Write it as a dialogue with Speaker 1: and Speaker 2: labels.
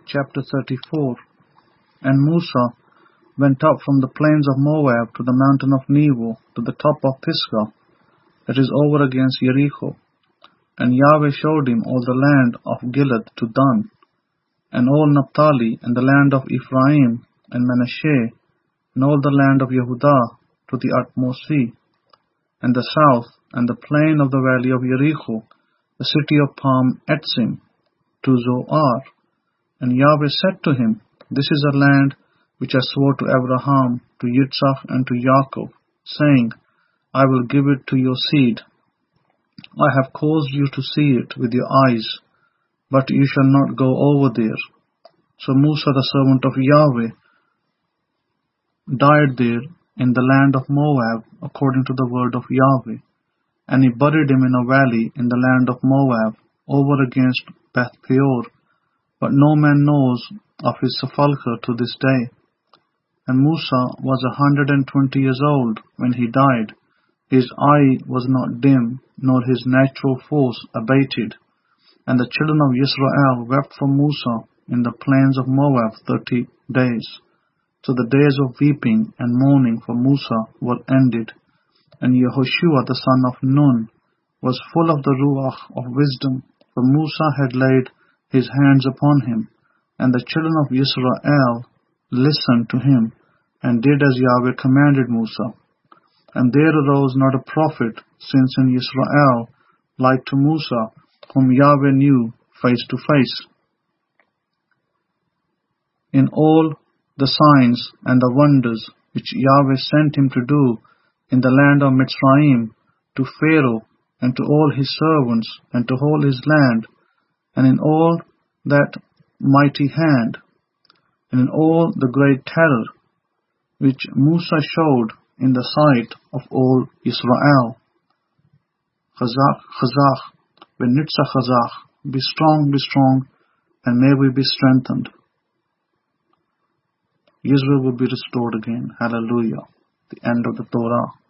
Speaker 1: chapter 34. And Musa went up from the plains of Moab to the mountain of Nebo, to the top of Pisgah, that is over against Jericho. And Yahweh showed him all the land of Gilead to Dan, and all Naphtali, and the land of Ephraim and Manasseh, and all the land of Yehudah to the utmost sea, and the south, and the plain of the valley of Jericho, the city of Palm Etzim, to Zoar. And Yahweh said to him, This is a land which I swore to Abraham, to Yitzchak, and to Jacob, saying, I will give it to your seed. I have caused you to see it with your eyes, but you shall not go over there. So Musa, the servant of Yahweh, died there in the land of Moab, according to the word of Yahweh. And he buried him in a valley in the land of Moab, over against Beth Peor. But no man knows of his sepulchre to this day. And Musa was 120 years old when he died. His eye was not dim, nor his natural force abated. And the children of Israel wept for Musa in the plains of Moab 30 days. So the days of weeping and mourning for Musa were ended. And Yehoshua the son of Nun was full of the ruach of wisdom, for Musa had laid his hands upon him. And the children of Israel listened to him, and did as Yahweh commanded Musa. And there arose not a prophet since in Israel like to Musa, whom Yahweh knew face to face. In all the signs and the wonders which Yahweh sent him to do in the land of Mitzrayim, to Pharaoh, and to all his servants, and to all his land, and in all that mighty hand, and in all the great terror which Musa showed in the sight of all Israel. Chazak, chazak, v'nitzach chazak, be strong, and may we be strengthened. Israel will be restored again. Hallelujah. The end of the Torah.